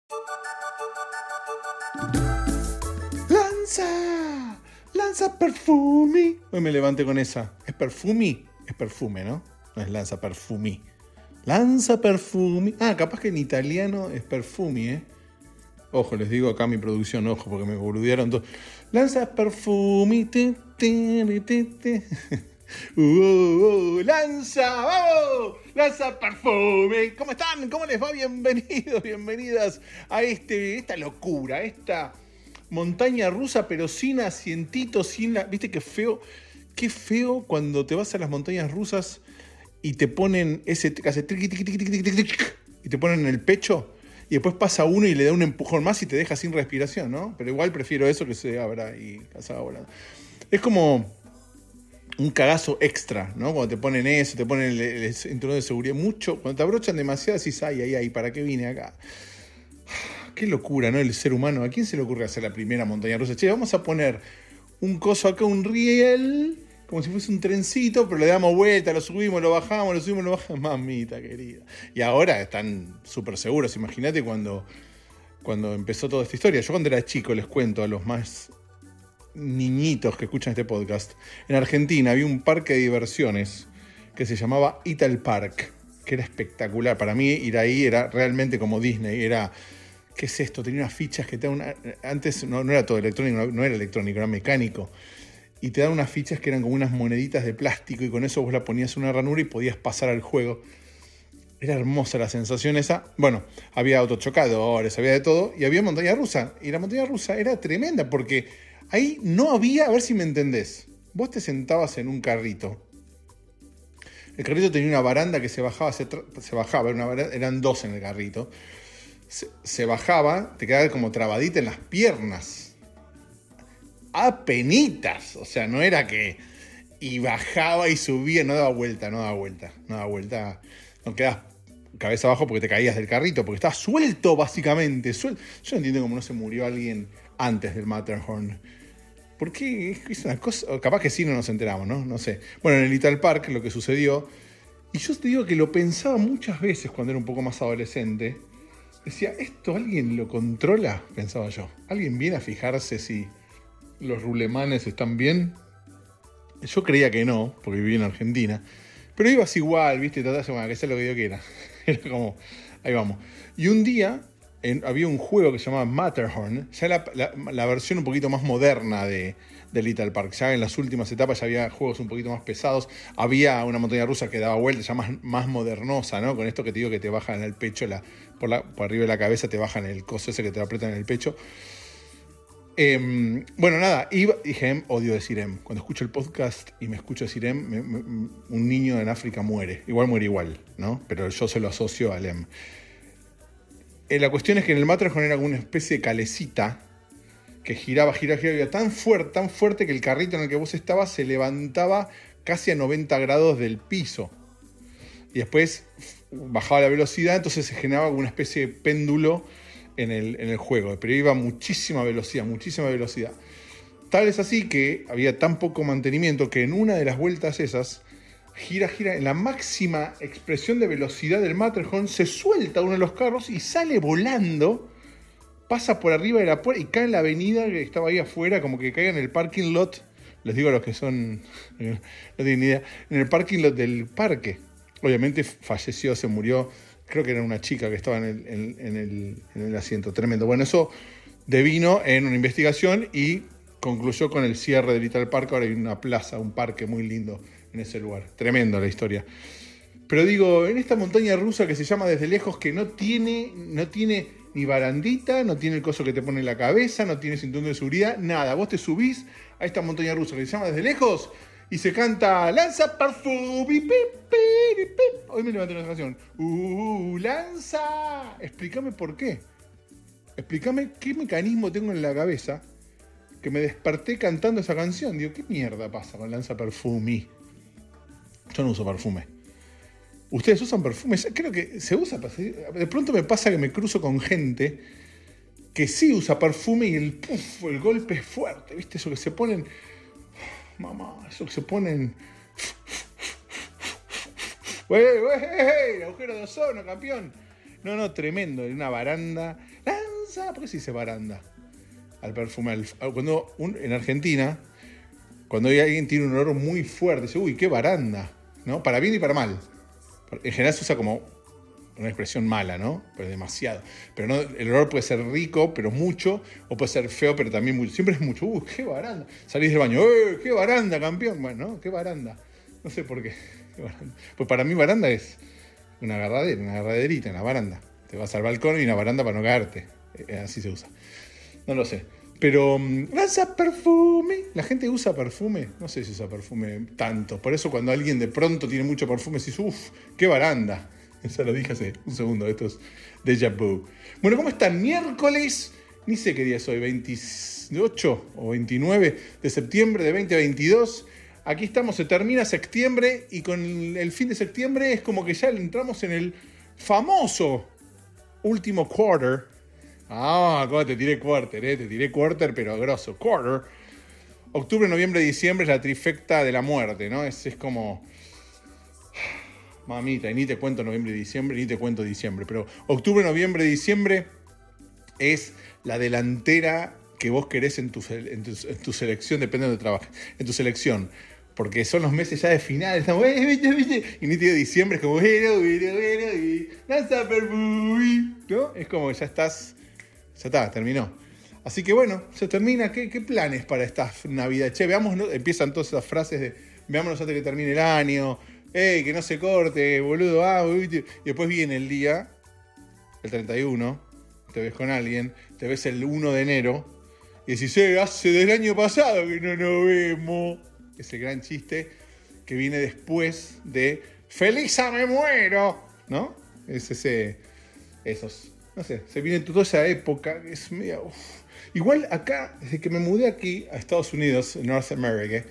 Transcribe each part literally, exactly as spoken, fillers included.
Lanza, lanza perfumi. Hoy me levanté con esa. ¿Es perfumi? Es perfume, ¿no? No es lanza perfumi. Lanza perfumi. Ah, capaz que en italiano es perfumi, ¿eh? Ojo, les digo acá mi producción, ojo, porque me boludearon todo. Lanza perfumi. Te, te, te, te. Uh, uh, uh, lanza, vamos, lanza perfume. ¿Cómo están? ¿Cómo les va? Bienvenidos, bienvenidas a este, esta locura, esta montaña rusa, pero sin asientito, sin la. ¿Viste qué feo? Qué feo cuando te vas a las montañas rusas y te ponen ese que hace triqui, triqui, triqui, triqui, triqui, y te ponen en el pecho y después pasa uno y le da un empujón más y te deja sin respiración, ¿no? Pero igual prefiero eso que se abra y salga volando. Es como un cagazo extra, ¿no? Cuando te ponen eso, te ponen el, el cinturón de seguridad. Mucho, cuando te abrochan demasiado, decís, ay, ay, ay, ¿para qué vine acá? Qué locura, ¿no? El ser humano. ¿A quién se le ocurre hacer la primera montaña rusa? Che, vamos a poner un coso acá, un riel, como si fuese un trencito, pero le damos vuelta, lo subimos, lo bajamos, lo subimos, lo bajamos. Mamita querida. Y ahora están súper seguros. Imagínate cuando, cuando empezó toda esta historia. Yo cuando era chico, les cuento a los más niñitos que escuchan este podcast, en Argentina había un parque de diversiones que se llamaba Ital Park, que era espectacular. Para mí ir ahí era realmente como Disney. Era, ¿qué es esto? Tenía unas fichas que te dan una... Antes no, no era todo electrónico, no, no era electrónico, era mecánico. Y te dan unas fichas que eran como unas moneditas de plástico y con eso vos la ponías en una ranura y podías pasar al juego. Era hermosa la sensación esa. Bueno, había autochocadores, había de todo, y había montaña rusa. Y la montaña rusa era tremenda porque ahí no había, a ver si me entendés, vos te sentabas en un carrito. El carrito tenía una baranda que se bajaba, se, tra- se bajaba, era una baranda, eran dos en el carrito. Se, se bajaba, te quedaba como trabadita en las piernas. Apenitas, o sea, no era que... Y bajaba y subía, no daba vuelta, no daba vuelta, no daba vuelta. No quedabas cabeza abajo porque te caías del carrito, porque estaba suelto básicamente. Suel- Yo no entiendo cómo no se murió alguien antes del Matterhorn. ¿Por qué? Es una cosa... Capaz que sí, no nos enteramos, ¿no? No sé. Bueno, en el Ital Park lo que sucedió... Y yo te digo que lo pensaba muchas veces cuando era un poco más adolescente. Decía, ¿esto alguien lo controla? Pensaba yo. ¿Alguien viene a fijarse si los rulemanes están bien? Yo creía que no, porque vivía en Argentina. Pero ibas igual, ¿viste? Tratás de, bueno, que sea lo que yo quiera. Era como, ahí vamos. Y un día... En, había un juego que se llamaba Matterhorn, ya la, la, la versión un poquito más moderna de, de Little Park. Ya en las últimas etapas ya había juegos un poquito más pesados. Había una montaña rusa que daba vueltas, ya más, más modernosa, ¿no? Con esto que te digo que te bajan en el pecho, la, por, la, por arriba de la cabeza te bajan el coso ese que te aprietan en el pecho. Eh, bueno, nada, iba, dije, em, odio decir em. Cuando escucho el podcast y me escucho decir em, me, me, un niño en África muere. Igual muere igual, ¿no? Pero yo se lo asocio al em. La cuestión es que en el Matterhorn era como una especie de calecita que giraba, giraba, giraba, tan fuerte, tan fuerte que el carrito en el que vos estabas se levantaba casi a noventa grados del piso. Y después bajaba la velocidad, entonces se generaba como una especie de péndulo en el, en el juego. Pero iba a muchísima velocidad, muchísima velocidad. Tal es así que había tan poco mantenimiento que en una de las vueltas esas... gira, gira, en la máxima expresión de velocidad del Matterhorn, se suelta uno de los carros y sale volando, pasa por arriba de la puerta y cae en la avenida que estaba ahí afuera, como que cae en el parking lot, les digo a los que son, no tienen ni idea, en el parking lot del parque. Obviamente falleció, se murió, creo que era una chica que estaba en el, en, en el, en el asiento, tremendo. Bueno, eso devino en una investigación y concluyó con el cierre del Little Park. Ahora hay una plaza, un parque muy lindo en ese lugar. Tremendo la historia. Pero digo, en esta montaña rusa que se llama Desde Lejos, que no tiene, no tiene ni barandita, no tiene el coso que te pone en la cabeza, no tiene cinturón de seguridad, nada. Vos te subís a esta montaña rusa que se llama Desde Lejos y se canta Lanza Perfumi. Hoy me levanté una canción. Uh, lanza. Explícame por qué. Explícame qué mecanismo tengo en la cabeza que me desperté cantando esa canción. Digo, ¿qué mierda pasa con Lanza Perfumi? Yo no uso perfume. ¿Ustedes usan perfume? Creo que se usa. De pronto me pasa que me cruzo con gente que sí usa perfume y el puff, el golpe es fuerte. ¿Viste? Eso que se ponen... Mamá, eso que se ponen... ¡Wey, wey! ¡El agujero de ozono, campeón! No, no, tremendo. En una baranda. Lanza, ¿por qué se dice baranda? Al perfume. Al, cuando un, en Argentina, cuando alguien tiene un olor muy fuerte, dice, uy, qué baranda, ¿no? Para bien y para mal. En general se usa como una expresión mala, ¿no? Pero demasiado. Pero no, el olor puede ser rico, pero mucho, o puede ser feo, pero también mucho. Siempre es mucho. Uy, qué baranda. Salís del baño, ¡eh, qué baranda, campeón! Bueno, ¿no? Qué baranda. No sé por qué. Pues para mí baranda es una agarradera, una agarraderita, una baranda. Te vas al balcón y una baranda para no caerte. Así se usa. No lo sé. Pero, lanza perfume. ¿La gente usa perfume? No sé si usa perfume tanto. Por eso cuando alguien de pronto tiene mucho perfume, decís, uff, qué baranda. Eso lo dije hace un segundo, esto es déjà vu. Bueno, ¿cómo están? Miércoles, ni sé qué día es hoy, veintiocho o veintinueve de septiembre de veinte veintidós. Aquí estamos, se termina septiembre y con el fin de septiembre es como que ya entramos en el famoso último quarter. Ah, cómo te tiré quarter, eh, te tiré quarter, pero grosso, quarter. Octubre, noviembre, diciembre es la trifecta de la muerte, ¿no? Es, es como... Mamita, y ni te cuento noviembre y diciembre, ni te cuento diciembre, pero octubre, noviembre, diciembre es la delantera que vos querés en tu, en tu, en tu selección, depende de donde trabajes, en tu selección, porque son los meses ya de final, estamos, eh, viste, viste, y ni te digo diciembre, es como, bueno, bueno, bueno, y lanza perfume, ¿no? Es como que ya estás, ya está, terminó. Así que bueno, se termina, ¿qué, qué planes para esta Navidad? Che, veamos, ¿no? Empiezan todas esas frases de, veámonos antes que termine el año, ¡ey, que no se corte, boludo! Ah, y después viene el día, el treinta y uno, te ves con alguien, te ves el uno de enero, y decís, eh, hace del año pasado que no nos vemos. Ese gran chiste que viene después de ¡Feliz a me muero! ¿No? Es ese, esos, no sé, se viene toda esa época, es medio... Uf. Igual acá, desde que me mudé aquí a Estados Unidos, North America,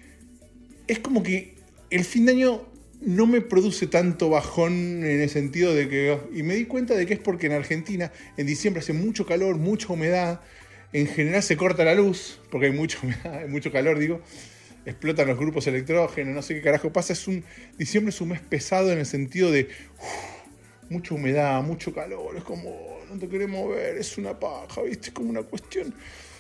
es como que el fin de año no me produce tanto bajón en el sentido de que... Y me di cuenta de que es porque en Argentina en diciembre hace mucho calor, mucha humedad. En general se corta la luz porque hay mucha humedad, hay mucho calor, digo. Explotan los grupos electrógenos, no sé qué carajo pasa. Es un, diciembre es un mes pesado en el sentido de... Uf, mucha humedad, mucho calor. Es como, no te queremos ver, es una paja, ¿viste? Es como una cuestión...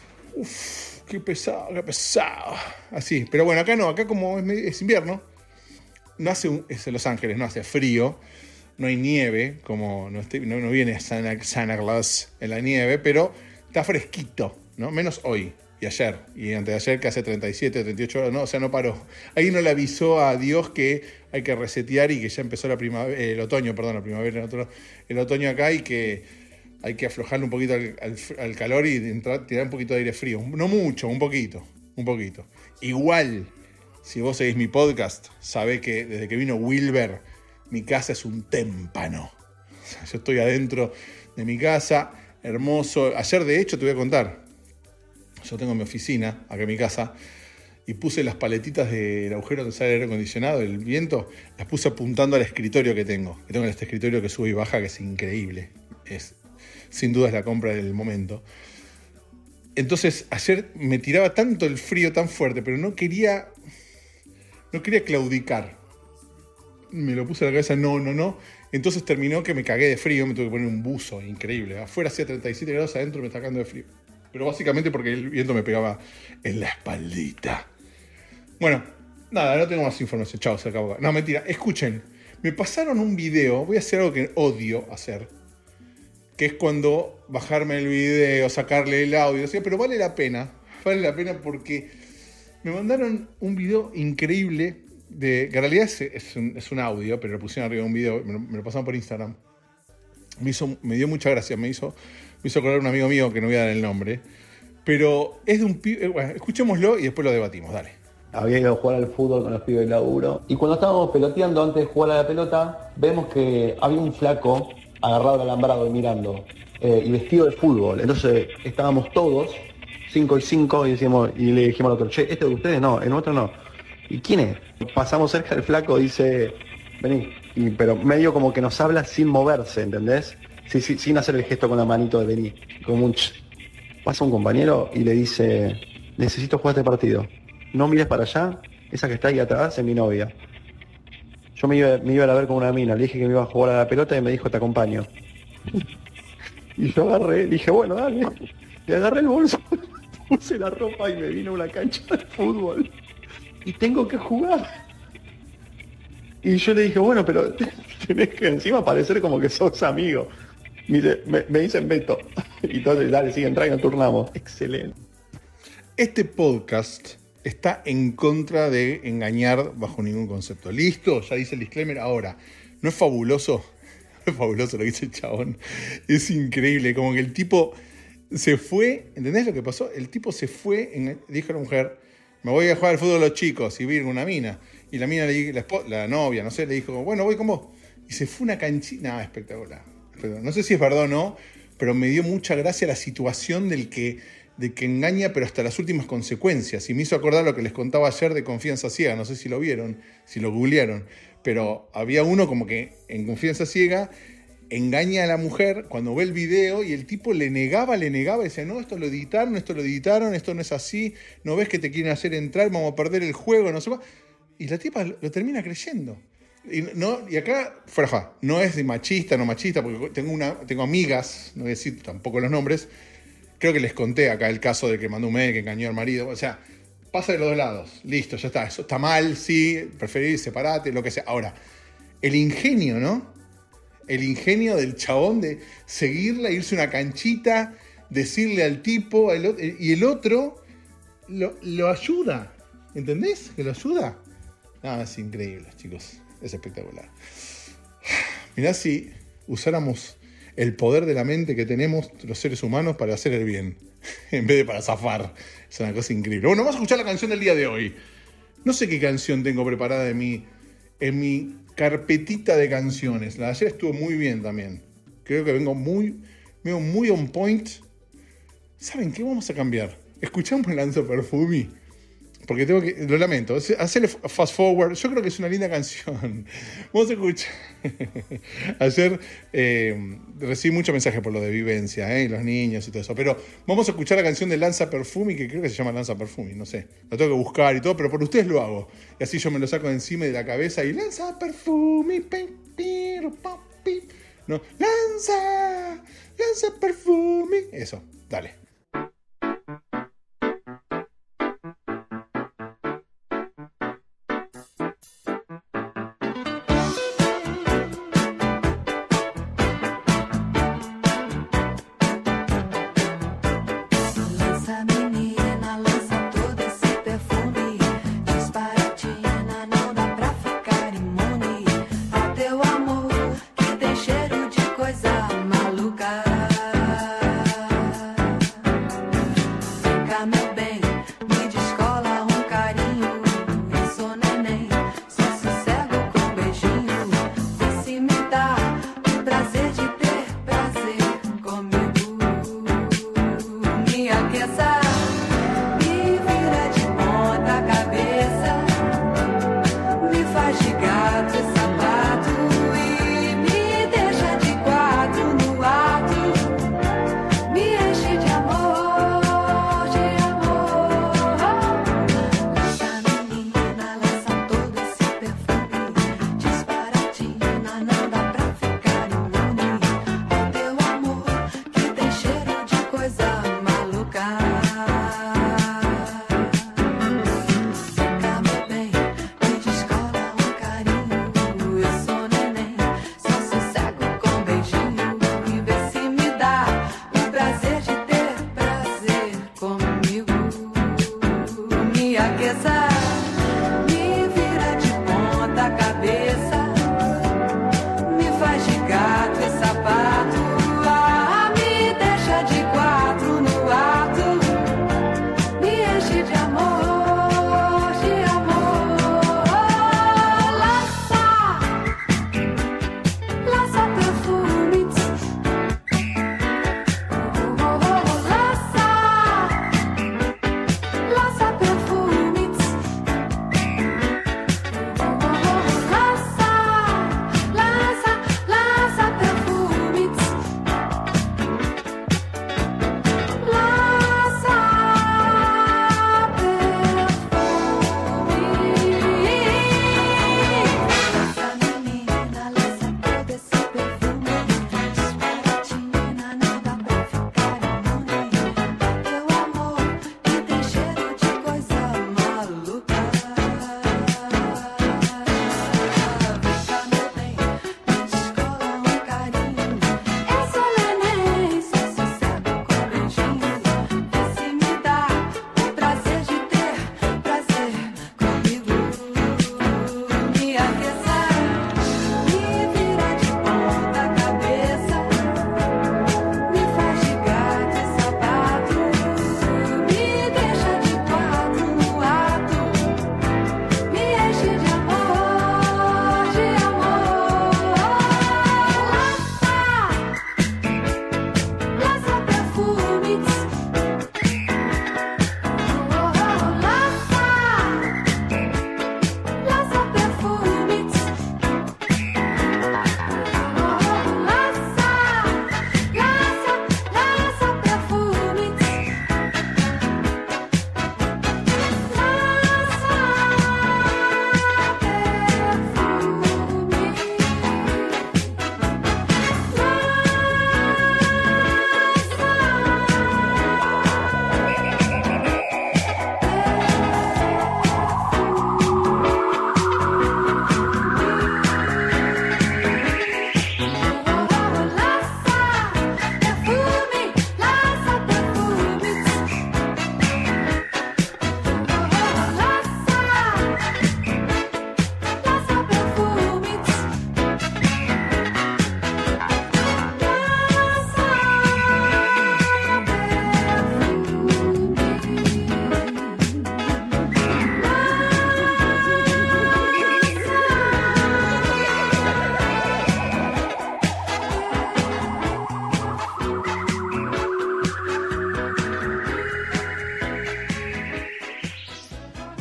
Uf, qué pesado, qué pesado. Así, pero bueno, acá no, acá como es, es invierno, no hace, un, es en Los Ángeles, no hace frío, no hay nieve, como no, esté, no, no viene Santa, Santa Claus en la nieve, pero está fresquito, ¿no? Menos hoy y ayer, y antes de ayer que hace treinta y siete, treinta y ocho horas, no, o sea, no paró. Ahí no le avisó a Dios que hay que resetear y que ya empezó la primavera, el otoño, perdón, la primavera, el, otro, el otoño acá y que hay que aflojarle un poquito al, al, al calor y entrar, tirar un poquito de aire frío. No mucho, un poquito, un poquito. Igual, si vos seguís mi podcast, sabés que desde que vino Wilber, mi casa es un témpano. O sea, yo estoy adentro de mi casa, hermoso. Ayer, de hecho, te voy a contar. Yo tengo mi oficina, acá en mi casa, y puse las paletitas del agujero donde sale el aire acondicionado, el viento, las puse apuntando al escritorio que tengo. Que tengo este escritorio que sube y baja, que es increíble. Es... Sin duda es la compra del momento. Entonces, ayer me tiraba tanto el frío tan fuerte, pero no quería, no quería claudicar. Me lo puse a la cabeza, no, no, no. Entonces terminó que me cagué de frío, me tuve que poner un buzo increíble. Afuera hacía treinta y siete grados, adentro me está cagando de frío. Pero básicamente porque el viento me pegaba en la espaldita. Bueno, nada, no tengo más información. Chao, se acabó. No, mentira. Escuchen, me pasaron un video, voy a hacer algo que odio hacer, que es cuando bajarme el video, sacarle el audio, ¿sí? Pero vale la pena, vale la pena porque me mandaron un video increíble, de, que en realidad es, es, un, es un audio, pero lo pusieron arriba de un video, me lo, me lo pasaron por Instagram. Me, hizo, me dio mucha gracia, me hizo, me hizo acordar un amigo mío que no voy a dar el nombre, pero es de un pibe, bueno, escuchémoslo y después lo debatimos, dale. Había ido a jugar al fútbol con los pibes del laburo, y cuando estábamos peloteando antes de jugar a la pelota, vemos que había un flaco agarrado al alambrado y mirando, eh, y vestido de fútbol. Entonces estábamos todos, cinco y cinco, y, decíamos, y le dijimos al otro, che, ¿este de ustedes? No, el otro no. ¿Y quién es? Pasamos cerca del flaco, dice, vení, y, pero medio como que nos habla sin moverse, ¿entendés? Sí, sí, sin hacer el gesto con la manito de vení, como un ch. Pasa un compañero y le dice, necesito jugar este partido. No mires para allá, esa que está ahí atrás es mi novia. Yo me iba, me iba a la ver con una mina, le dije que me iba a jugar a la pelota y me dijo, te acompaño. Y yo agarré, dije, bueno, dale. Le agarré el bolso, puse la ropa y me vino a una cancha de fútbol. Y tengo que jugar. Y yo le dije, bueno, pero tenés que encima parecer como que sos amigo. Me, dice, me, me dicen Beto. Y entonces, dale, sigue, entra y nos turnamos. Excelente. Este podcast está en contra de engañar bajo ningún concepto. ¿Listo? Ya dice el disclaimer. Ahora, ¿no es fabuloso? No es fabuloso lo que dice el chabón. Es increíble. Como que el tipo se fue. ¿Entendés lo que pasó? El tipo se fue, en, dijo a la mujer, me voy a jugar al fútbol a los chicos y vi una mina. Y la mina, le, la, la novia, no sé, le dijo, bueno, voy con vos. Y se fue una canchita. Nada, espectacular. No sé si es verdad o no, pero me dio mucha gracia la situación del que, de que engaña, pero hasta las últimas consecuencias. Y me hizo acordar lo que les contaba ayer de Confianza Ciega. No sé si lo vieron, si lo googlearon. Pero había uno como que en Confianza Ciega engaña a la mujer cuando ve el video y el tipo le negaba, le negaba, y decía, no, esto lo editaron, esto lo editaron, esto no es así, no ves que te quieren hacer entrar, vamos a perder el juego, no sé más. Y la tipa lo termina creyendo. Y, no, y acá, fraja, no es de machista, no machista, porque tengo, una, tengo amigas, no voy a decir tampoco los nombres, creo que les conté acá el caso de que mandó un mail que engañó al marido, o sea, pasa de los dos lados, listo, ya está, eso está mal, sí, preferir separate, lo que sea. Ahora, el ingenio, ¿no? El ingenio del chabón de seguirla, irse a una canchita, decirle al tipo, el, y el otro lo, lo ayuda, ¿entendés? Que lo ayuda. Ah, es increíble, chicos. Es espectacular. Mirá si usáramos el poder de la mente que tenemos los seres humanos para hacer el bien, en vez de para zafar. Es una cosa increíble. Bueno, vamos a escuchar la canción del día de hoy. No sé qué canción tengo preparada en mi, en mi carpetita de canciones. La de ayer estuvo muy bien también. Creo que vengo muy, vengo muy on point. ¿Saben qué? Vamos a cambiar. Escuchamos Lanza Perfumi. Porque tengo que, lo lamento, hacerle fast forward. Yo creo que es una linda canción. Vamos a escuchar. Ayer eh, recibí muchos mensajes por lo de vivencia, eh, los niños y todo eso. Pero vamos a escuchar la canción de Lanza Perfumi, que creo que se llama Lanza Perfumi, no sé. Lo tengo que buscar y todo, pero por ustedes lo hago. Y así yo me lo saco de encima de la cabeza y Lanza Perfumi. No, Lanza, Lanza Perfumi. Eso, dale.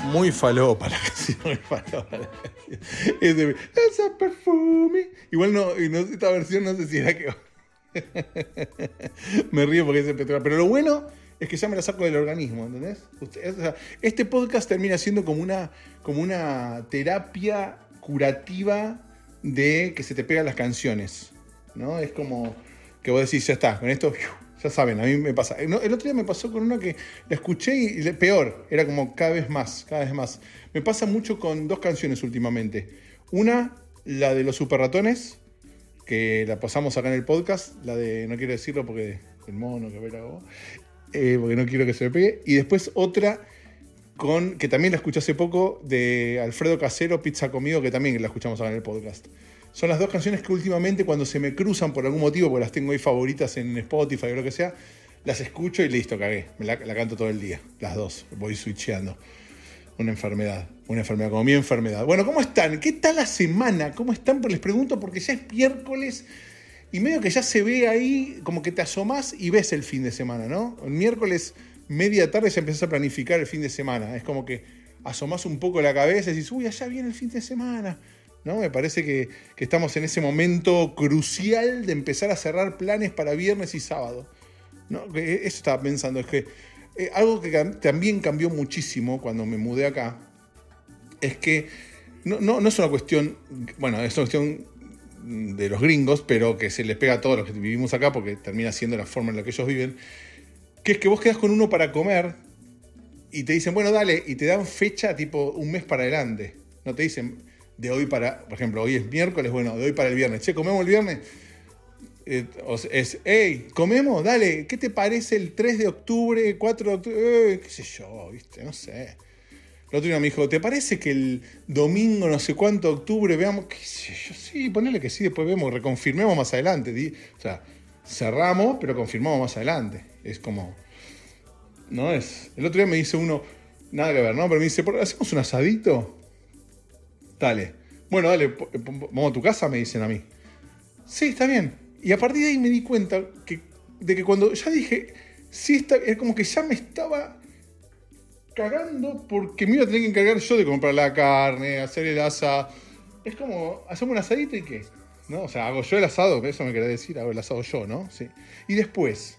muy falopa la canción, muy falopa la canción. Es de Lanza Perfumi. Igual no, no, esta versión no sé si era que... Me río porque es espectacular. Pero lo bueno es que ya me la saco del organismo, ¿entendés? Usted, o sea, este podcast termina siendo como una, como una terapia curativa de que se te pegan las canciones, ¿no? Es como que vos decís, ya está, con esto, ya saben, a mí me pasa. El otro día me pasó con una que la escuché y peor, era como cada vez más, cada vez más. Me pasa mucho con dos canciones últimamente. Una, la de los Super Ratones, que la pasamos acá en el podcast, la de, no quiero decirlo porque el mono que ve la voz, eh, porque no quiero que se me pegue. Y después otra, con que también la escuché hace poco, de Alfredo Casero, Pizza Comido, que también la escuchamos acá en el podcast. Son las dos canciones que últimamente cuando se me cruzan por algún motivo, porque las tengo ahí favoritas en Spotify o lo que sea, las escucho y listo, cagué. Me la, la canto todo el día, las dos, voy switcheando. Una enfermedad, una enfermedad, como mi enfermedad. Bueno, ¿cómo están? ¿Qué tal la semana? ¿Cómo están? Pues les pregunto porque ya es miércoles y medio que ya se ve ahí, como que te asomás y ves el fin de semana, ¿no? El miércoles, media tarde, ya empezás a planificar el fin de semana. Es como que asomás un poco la cabeza y dices, uy, allá viene el fin de semana, ¿no? Me parece que, que estamos en ese momento crucial de empezar a cerrar planes para viernes y sábado, ¿no? Eso estaba pensando, es que Eh, algo que cam- también cambió muchísimo cuando me mudé acá es que no, no, no es una cuestión, bueno, es una cuestión de los gringos, pero que se les pega a todos los que vivimos acá porque termina siendo la forma en la que ellos viven, que es que vos quedás con uno para comer y te dicen, bueno, dale, y te dan fecha tipo un mes para adelante. No te dicen de hoy para, por ejemplo, hoy es miércoles, bueno, de hoy para el viernes. Che, ¿comemos el viernes? Eh, es, hey, comemos, dale, ¿qué te parece el tres de octubre, cuatro de octubre? Eh, qué sé yo, viste, no sé. El otro día me dijo, ¿te parece que el domingo no sé cuánto de octubre veamos? Qué sé yo, sí, ponele que sí, después vemos, reconfirmemos más adelante. O sea, cerramos, pero confirmamos más adelante. Es como, no es. El otro día me dice uno, nada que ver, ¿no? Pero me dice, ¿hacemos un asadito? Dale. Bueno, dale, vamos a tu casa, me dicen a mí. Sí, está bien. Y a partir de ahí me di cuenta que, de que cuando ya dije, sí, está, es como que ya me estaba cagando porque me iba a tener que encargar yo de comprar la carne, hacer el asado. Es como, hacemos un asadito y qué, ¿no? O sea, hago yo el asado, eso me quería decir, hago el asado yo, ¿no? Sí. Y después,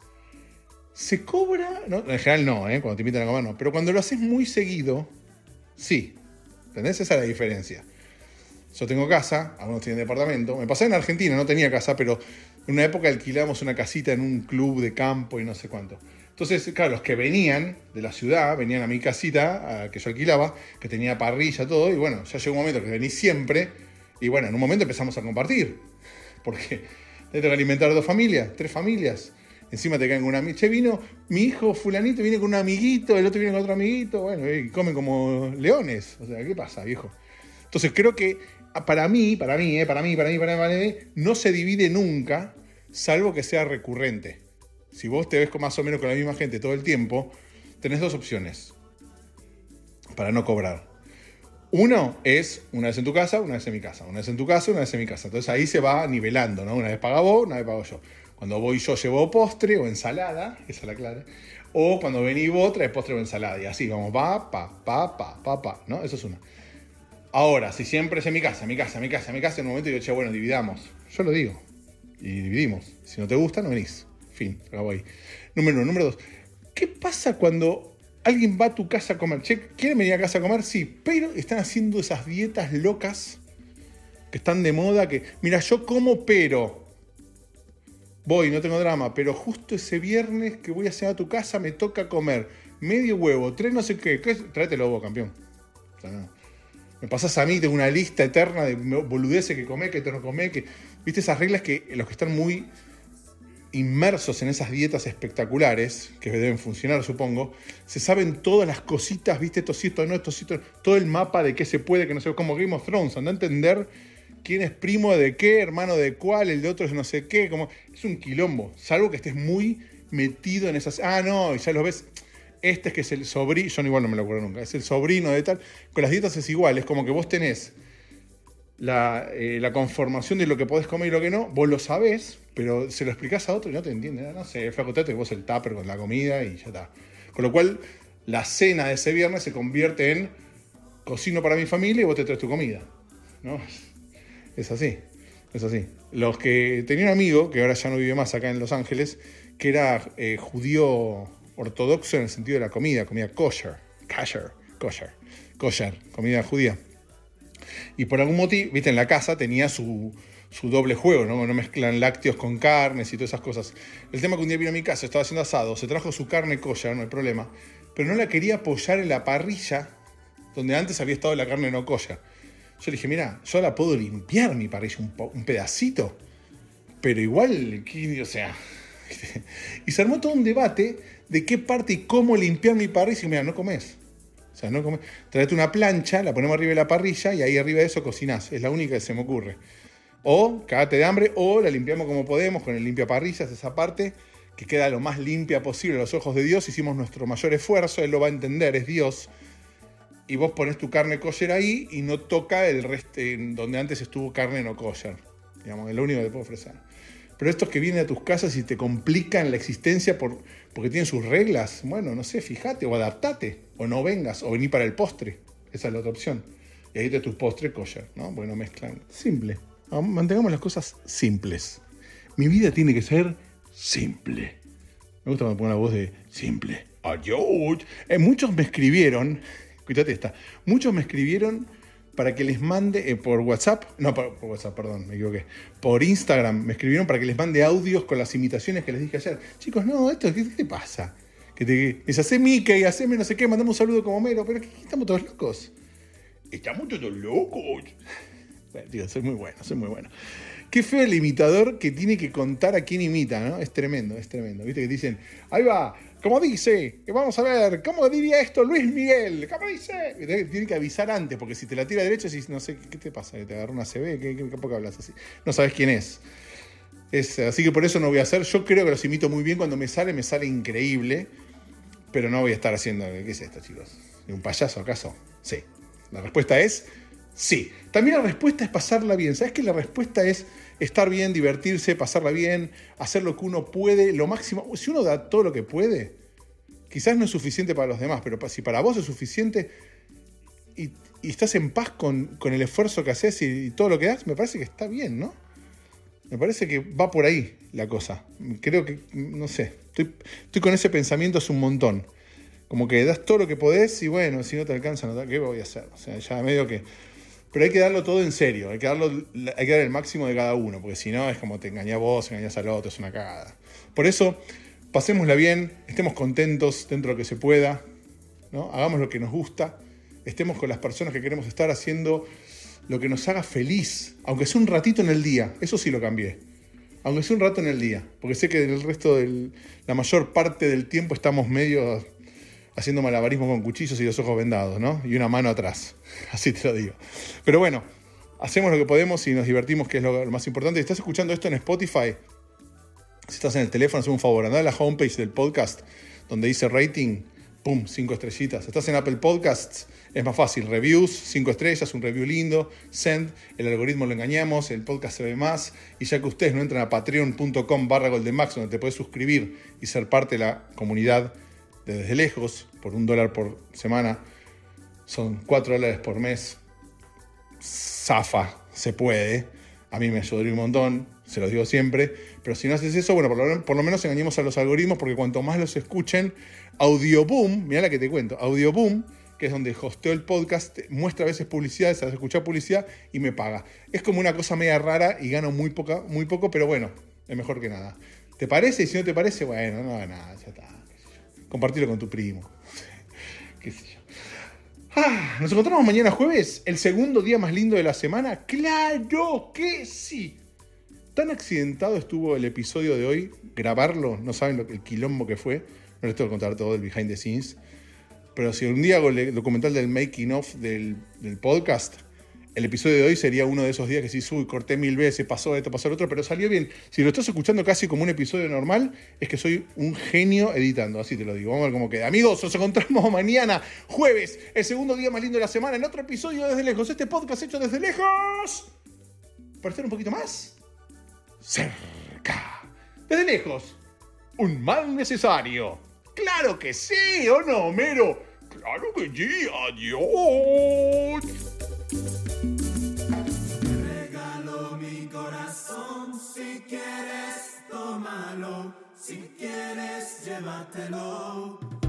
se cobra, ¿no? En general no, ¿eh? Cuando te invitan a comer no, pero cuando lo haces muy seguido, sí. ¿Entendés? Esa es la diferencia. Yo tengo casa, algunos tienen departamento. Me pasaba en Argentina, no tenía casa, pero en una época alquilábamos una casita en un club de campo y no sé cuánto. Entonces, claro, los que venían de la ciudad, venían a mi casita, a, que yo alquilaba, que tenía parrilla, todo, y bueno, ya llegó un momento que venís siempre, y bueno, en un momento empezamos a compartir, porque te tengo que alimentar a dos familias, tres familias. Encima te caen con una amiga. Che, vino mi hijo fulanito, viene con un amiguito, el otro viene con otro amiguito, bueno, y comen como leones. O sea, ¿qué pasa, viejo? Entonces creo que para mí, para mí, eh, para mí, para mí, para mí, para mí, no se divide nunca, salvo que sea recurrente. Si vos te ves con más o menos con la misma gente todo el tiempo, tenés dos opciones para no cobrar. Uno es una vez en tu casa, una vez en mi casa. Una vez en tu casa, una vez en mi casa. Entonces ahí se va nivelando, ¿no? Una vez paga vos, una vez pago yo. Cuando voy yo llevo postre o ensalada, esa es la clara. O cuando venís vos traes postre o ensalada. Y así vamos, pa, pa, pa, pa, pa, pa, ¿no? Eso es una. Ahora, si siempre es en mi casa, en mi casa, en mi casa, en mi casa, en un momento digo, che, bueno, dividamos. Yo lo digo. Y dividimos. Si no te gusta, no venís. Fin, acabo ahí. Número uno. Número dos. ¿Qué pasa cuando alguien va a tu casa a comer? Che, ¿quieren venir a casa a comer? Sí, pero están haciendo esas dietas locas que están de moda, que, mira, yo como, pero voy, no tengo drama, pero justo ese viernes que voy a cenar a tu casa me toca comer medio huevo, tres no sé qué. ¿Qué es? Tráetelo vos, campeón. O sea, no. Me pasás a mí, tengo una lista eterna de boludeces que comé, que no comé, que, viste, esas reglas que los que están muy inmersos en esas dietas espectaculares, que deben funcionar, supongo, se saben todas las cositas, viste, esto sí, esto no, esto sí, esto, todo el mapa de qué se puede, que no se, como Game of Thrones, anda a entender quién es primo de qué, hermano de cuál, el de otro es no sé qué, como, es un quilombo, salvo que estés muy metido en esas, ah, no, y ya lo ves. Este es que es el sobrino, yo igual no me lo acuerdo nunca, es el sobrino de tal. Con las dietas es igual, es como que vos tenés la, eh, la conformación de lo que podés comer y lo que no, vos lo sabés, pero se lo explicás a otro y no te entiende. No sé, flaco, te vos el tupper con la comida y ya está. Con lo cual, la cena de ese viernes se convierte en cocino para mi familia y vos te traes tu comida, ¿no? Es así, es así. Los que tenía un amigo, que ahora ya no vive más acá en Los Ángeles, que era eh, judío ortodoxo en el sentido de la comida, comida kosher, kosher, kosher, kosher, comida judía. Y por algún motivo, viste, en la casa tenía su, su doble juego, ¿no? No mezclan lácteos con carnes y todas esas cosas. El tema que un día vino a mi casa, estaba haciendo asado, se trajo su carne kosher, no hay problema, pero no la quería apoyar en la parrilla donde antes había estado la carne no kosher. Yo le dije, mira, yo la puedo limpiar mi parrilla un, po- un pedacito, pero igual, ¿qué? O sea... Y se armó todo un debate de qué parte y cómo limpiar mi parrilla. Y dije, mira, no comes. O sea, no comes. Traete una plancha, la ponemos arriba de la parrilla y ahí arriba de eso cocinás. Es la única que se me ocurre. O cagate de hambre, o la limpiamos como podemos con el limpiaparrillas, esa parte que queda lo más limpia posible a los ojos de Dios. Hicimos nuestro mayor esfuerzo, Él lo va a entender, es Dios. Y vos ponés tu carne kosher ahí y no toca el resto donde antes estuvo carne no kosher. Digamos, es lo único que te puedo ofrecer. Pero estos que vienen a tus casas y te complican la existencia por, porque tienen sus reglas, bueno, no sé, fíjate, o adaptate, o no vengas, o vení para el postre. Esa es la otra opción. Y ahí te tu postre kosher, ¿no? Porque no mezclan. Simple. Mantengamos las cosas simples. Mi vida tiene que ser simple. Me gusta cuando pongo la voz de simple. Adiós. Eh, muchos me escribieron, escúchate esta, muchos me escribieron para que les mande, eh, por WhatsApp, no, por, por WhatsApp, perdón, me equivoqué, por Instagram me escribieron para que les mande audios con las imitaciones que les dije ayer. Chicos, no, esto, ¿qué, qué te pasa? Que te dice, hacé Mickey, haceme no sé qué, mandame un saludo como Homero, pero ¿qué, estamos todos locos? Estamos todos locos. Bueno, tío, soy muy bueno, soy muy bueno. Qué feo el imitador que tiene que contar a quién imita, ¿no? Es tremendo, es tremendo. Viste que dicen, ahí va, como dice, vamos a ver, ¿cómo diría esto Luis Miguel? ¿Cómo dice? Tiene que avisar antes, porque si te la tira derecha, decís, no sé, ¿qué te pasa? ¿Te agarró una C B? ¿Qué, qué, qué poco hablas así? No sabes quién es. es. Así que por eso no voy a hacer. Yo creo que los imito muy bien. Cuando me sale, me sale increíble. Pero no voy a estar haciendo, ¿qué es esto, chicos? ¿Un payaso acaso? Sí. La respuesta es sí. También la respuesta es pasarla bien. ¿Sabes qué? La respuesta es estar bien, divertirse, pasarla bien, hacer lo que uno puede, lo máximo. Si uno da todo lo que puede, quizás no es suficiente para los demás, pero si para vos es suficiente y, y estás en paz con, con el esfuerzo que haces y, y todo lo que das, me parece que está bien, ¿no? Me parece que va por ahí la cosa. Creo que, no sé, estoy, estoy con ese pensamiento hace un montón. Como que das todo lo que podés y bueno, si no te alcanza, no te, ¿qué voy a hacer? O sea, ya medio que... Pero hay que darlo todo en serio, hay que, darlo, hay que dar el máximo de cada uno, porque si no es como te engañás vos, engañás al otro, es una cagada. Por eso, pasémosla bien, estemos contentos dentro de lo que se pueda, ¿no? Hagamos lo que nos gusta, estemos con las personas que queremos estar haciendo lo que nos haga feliz, aunque sea un ratito en el día, eso sí lo cambié. Aunque sea un rato en el día, porque sé que en el resto de la mayor parte del tiempo estamos medio haciendo malabarismo con cuchillos y los ojos vendados, ¿no? Y una mano atrás, así te lo digo. Pero bueno, hacemos lo que podemos y nos divertimos, que es lo, lo más importante. Si estás escuchando esto en Spotify, si estás en el teléfono, haz un favor, andá a la homepage del podcast, donde dice rating, pum, cinco estrellitas. Estás en Apple Podcasts, es más fácil, reviews, cinco estrellas, un review lindo, send, el algoritmo lo engañamos, el podcast se ve más, y ya que ustedes no entran a patreon.com barra goldemax, donde te puedes suscribir y ser parte de la comunidad de Desde Lejos, por un dólar por semana, son cuatro dólares por mes, zafa, se puede, a mí me ayudaría un montón, se los digo siempre, pero si no haces eso, bueno, por lo, por lo menos engañemos a los algoritmos, porque cuanto más los escuchen, Audioboom, mirá la que te cuento, Audioboom, que es donde hosteo el podcast, muestra a veces publicidad, se hace escuchar publicidad y me paga. Es como una cosa media rara y gano muy, poca, muy poco, pero bueno, es mejor que nada. ¿Te parece? Y si no te parece, bueno, no, nada, ya está. Compartilo con tu primo. Qué sé yo. Ah, nos encontramos mañana jueves, el segundo día más lindo de la semana. ¡Claro que sí! Tan accidentado estuvo el episodio de hoy, grabarlo, no saben lo, el quilombo que fue. No les tengo que contar todo el behind the scenes. Pero si un día hago el documental del making of del, del podcast, el episodio de hoy sería uno de esos días que sí, uy, corté mil veces, pasó esto, pasó lo otro, pero salió bien. Si lo estás escuchando casi como un episodio normal, es que soy un genio editando, así te lo digo. Vamos a ver cómo queda. Amigos, nos encontramos mañana, jueves, el segundo día más lindo de la semana, en otro episodio Desde Lejos. Este podcast hecho desde lejos, para estar un poquito más cerca. Desde lejos, un mal necesario. ¡Claro que sí! ¿O no, Homero? Claro que sí, adiós. Regalo mi corazón, si quieres tómalo, si quieres llévatelo.